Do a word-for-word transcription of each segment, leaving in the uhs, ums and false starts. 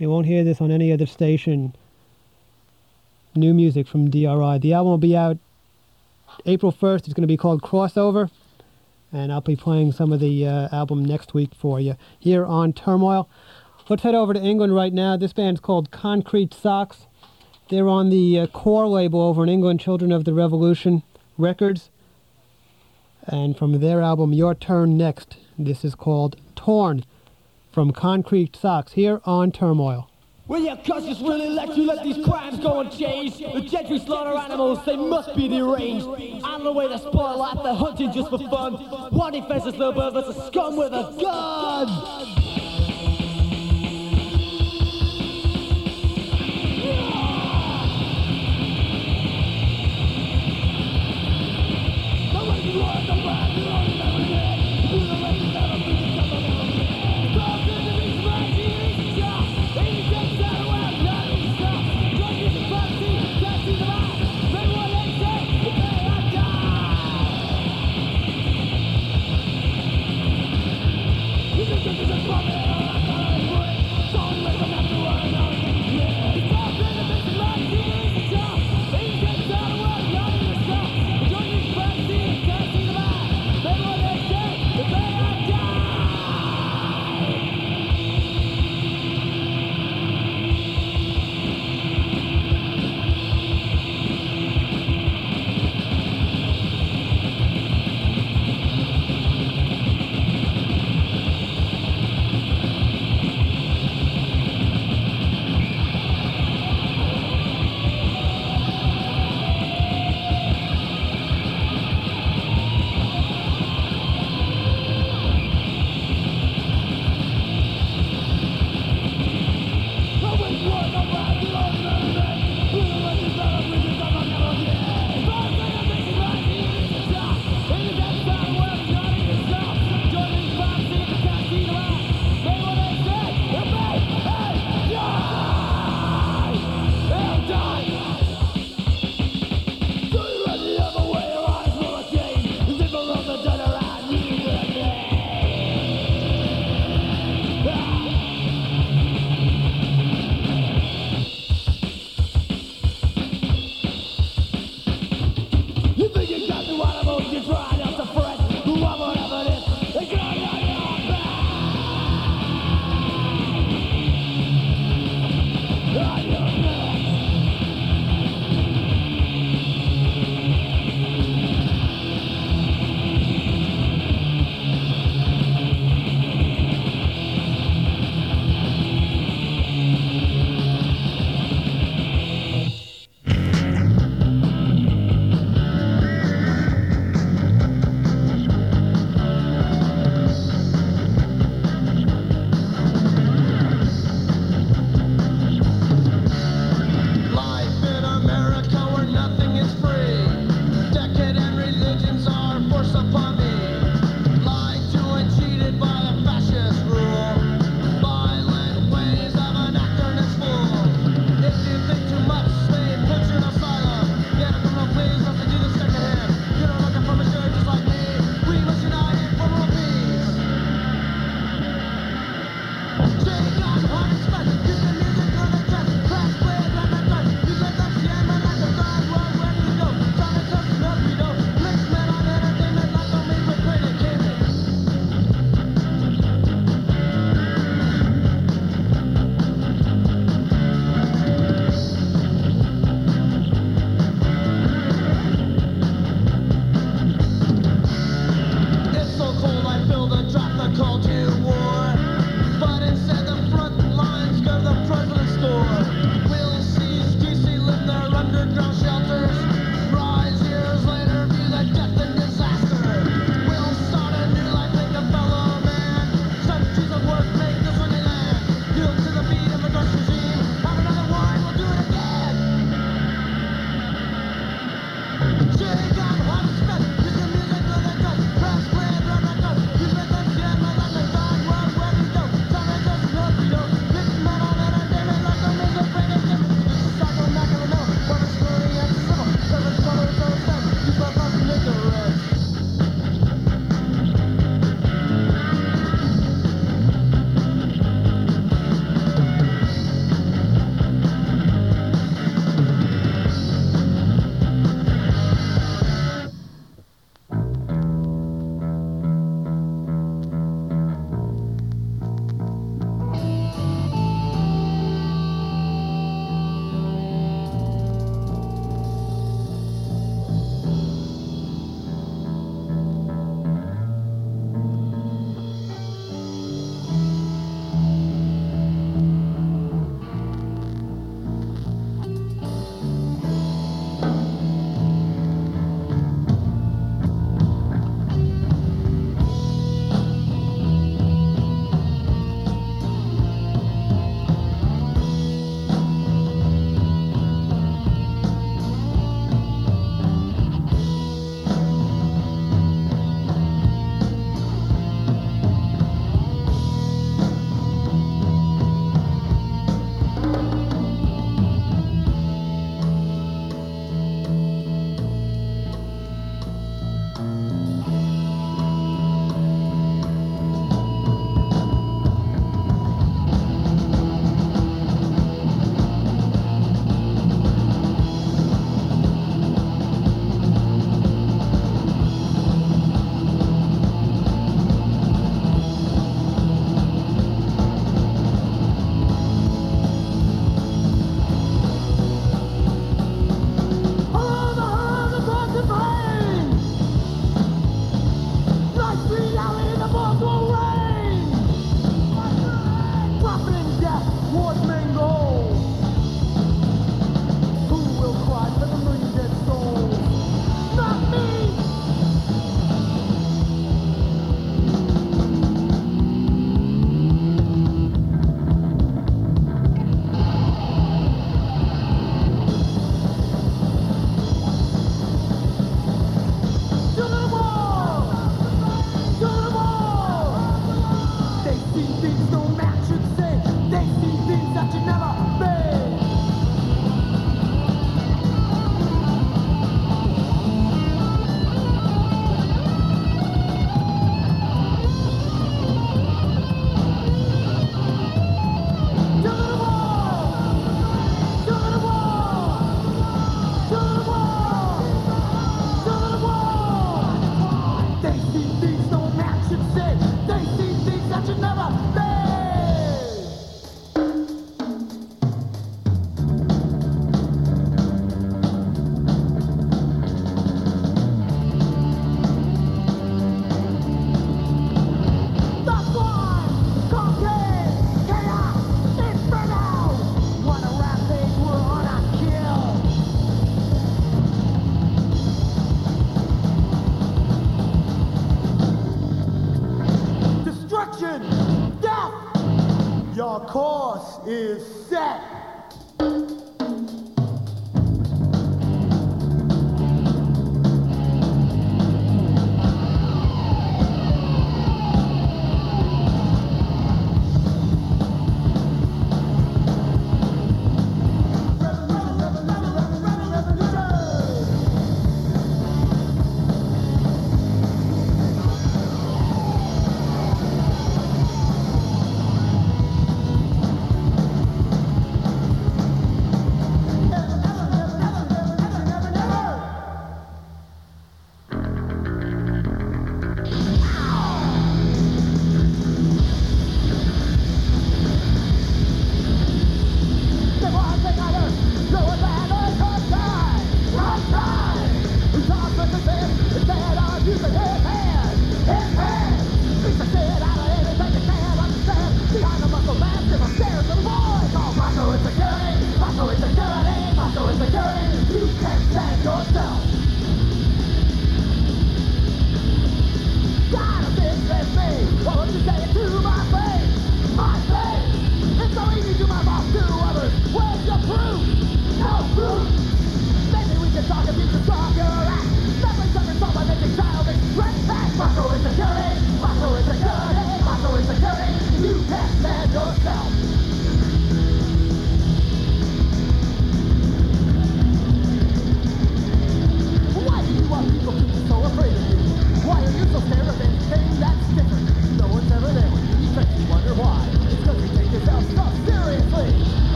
You won't hear this on any other station. New music from D R I. The album will be out April first. It's going to be called Crossover. And I'll be playing some of the uh, album next week for you here on Turmoil. Let's head over to England right now. This band's called Concrete Socks. They're on the uh, Core label over in England, Children of the Revolution Records. And from their album, Your Turn Next, this is called Torn from Concrete Socks here on Turmoil. Well, yeah, cuz just really let you let these crimes go unchanged. The gentry slaughter animals, they must be deranged. On the way to spoil life, they're hunting just for fun. One defenseless little bird that's a scum with a gun. This is course is set.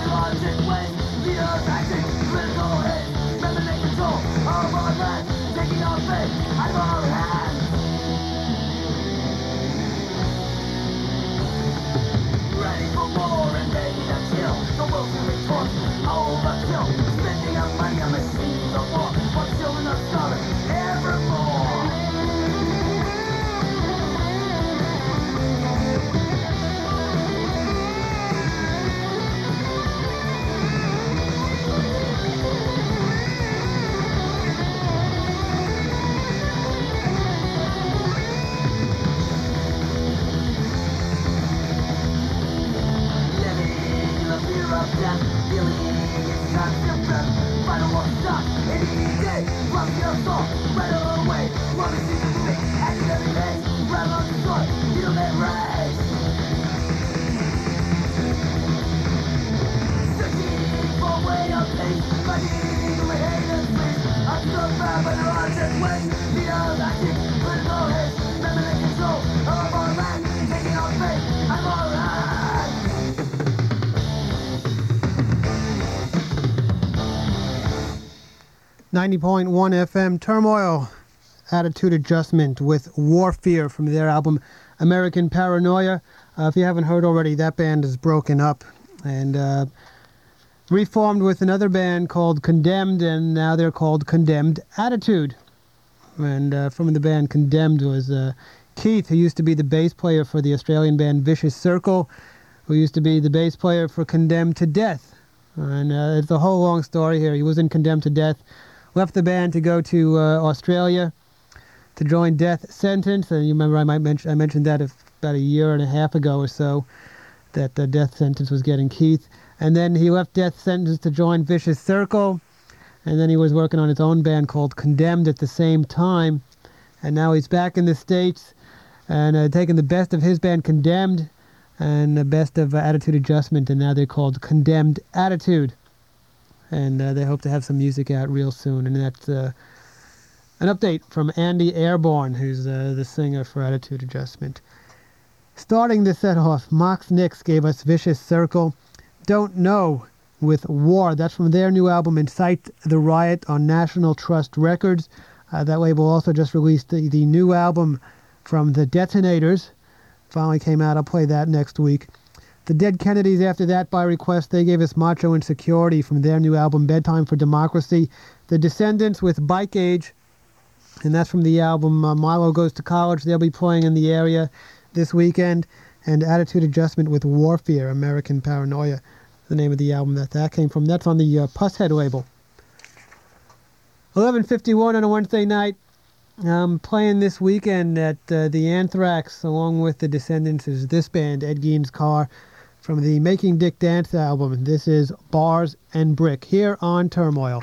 Taking ninety point one F M, Turmoil, Attitude Adjustment with War Fear from their album American Paranoia. Uh, if you haven't heard already, that band is broken up and uh, reformed with another band called Condemned, and now they're called Condemned Attitude. And uh, from the band Condemned was uh, Keith, who used to be the bass player for the Australian band Vicious Circle, who used to be the bass player for Condemned to Death. And uh, it's a whole long story here. He was in Condemned to Death, left the band to go to uh, Australia to join Death Sentence. And you remember I might mention I mentioned that about a year and a half ago or so, that the Death Sentence was getting Keith. And then he left Death Sentence to join Vicious Circle. And then he was working on his own band called Condemned at the same time. And now he's back in the States and uh, taking the best of his band Condemned and the best of uh, Attitude Adjustment. And now they're called Condemned Attitude. And uh, they hope to have some music out real soon. And that's uh, an update from Andy Airborne, who's uh, the singer for Attitude Adjustment. Starting the set off, Mox Nix gave us Vicious Circle. Don't Know with War. That's from their new album, Incite the Riot, on National Trust Records. Uh, that label also just released the, the new album from the Detonators. Finally came out. I'll play that next week. The Dead Kennedys, after that, by request, they gave us Macho Insecurity from their new album, Bedtime for Democracy. The Descendants with Bike Age, and that's from the album uh, Milo Goes to College. They'll be playing in the area this weekend. And Attitude Adjustment with War Fear, American Paranoia, the name of the album that that came from. That's on the uh, Pusshead label. eleven fifty-one on a Wednesday night. I'm playing this weekend at uh, the Anthrax, along with the Descendants, is this band, Ed Gein's Car, from the Making Dick Dance album. This is Bars and Brick, here on Turmoil.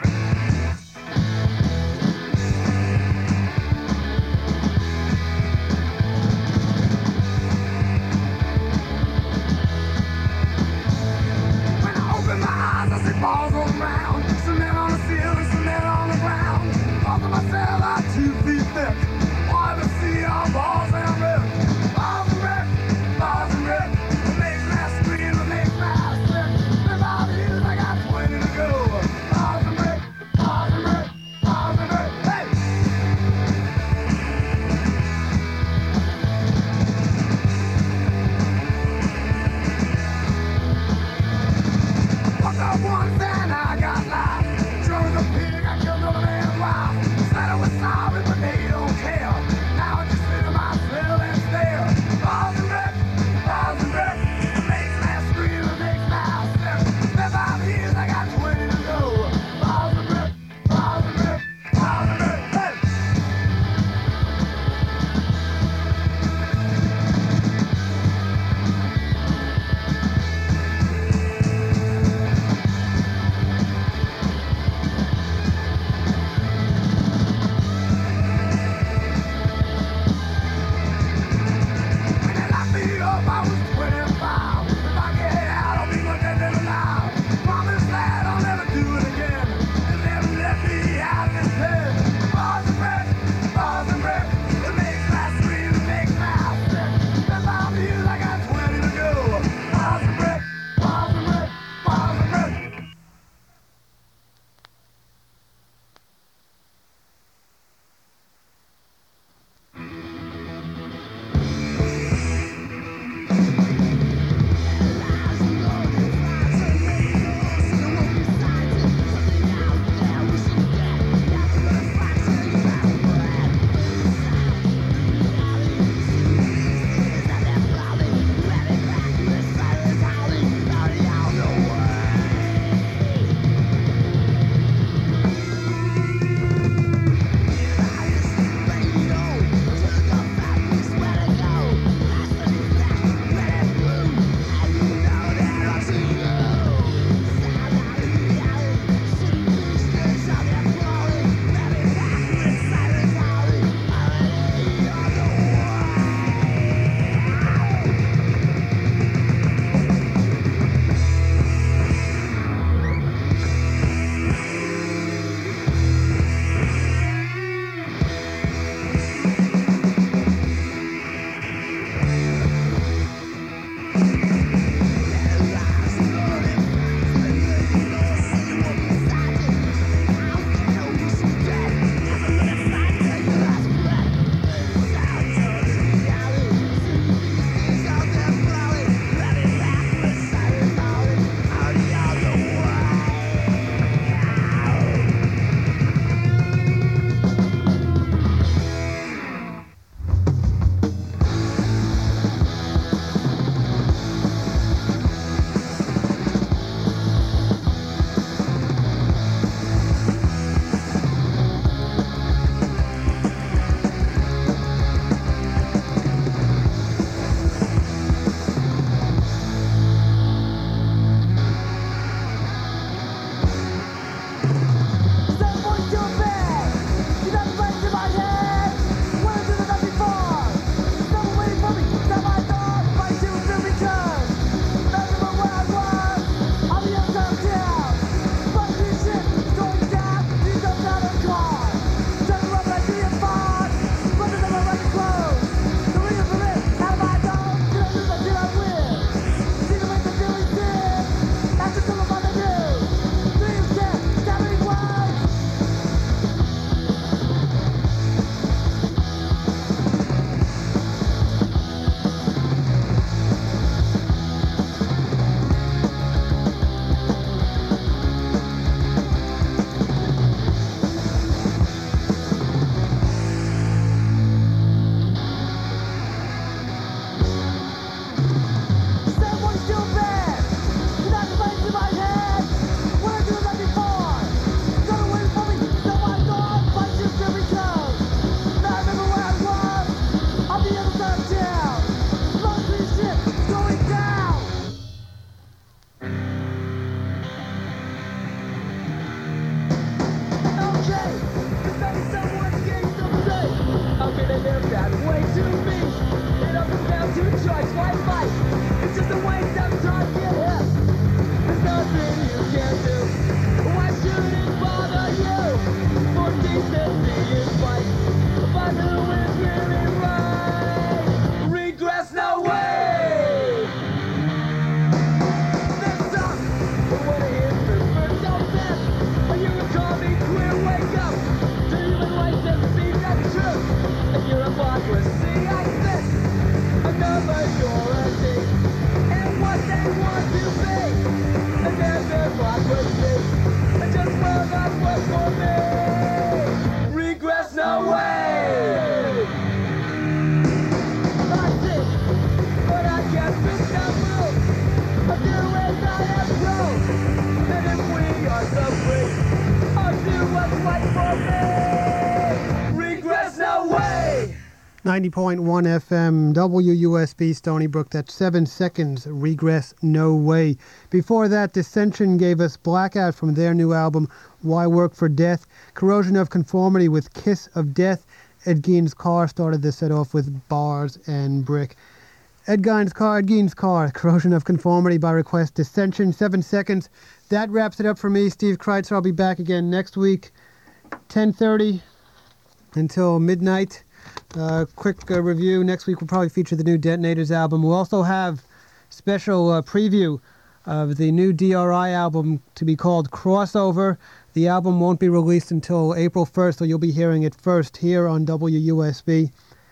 ninety point one F M, W U S B, Stony Brook. That's Seven Seconds, Regress No Way. Before that, Dissension gave us Blackout from their new album, Why Work for Death. Corrosion of Conformity with Kiss of Death. Ed Gein's Car started this set off with Bars and Brick. Ed Gein's Car, Ed Gein's Car, Corrosion of Conformity by request, Dissension, Seven Seconds. That wraps it up for me, Steve Kreitzer. I'll be back again next week, ten thirty until midnight. Uh, quick uh, review. Next week we'll probably feature the new Detonators album. We'll also have special uh, preview of the new D R I album to be called Crossover. The album won't be released until April first, so you'll be hearing it first here on W U S B.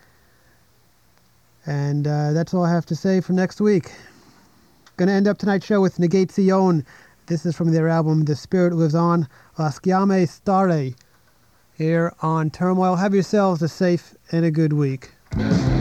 And uh, that's all I have to say for next week. Going to end up tonight's show with Negazione. This is from their album The Spirit Lives On, Las Chiame Stare, here on Turmoil. Have yourselves a safe and a good week.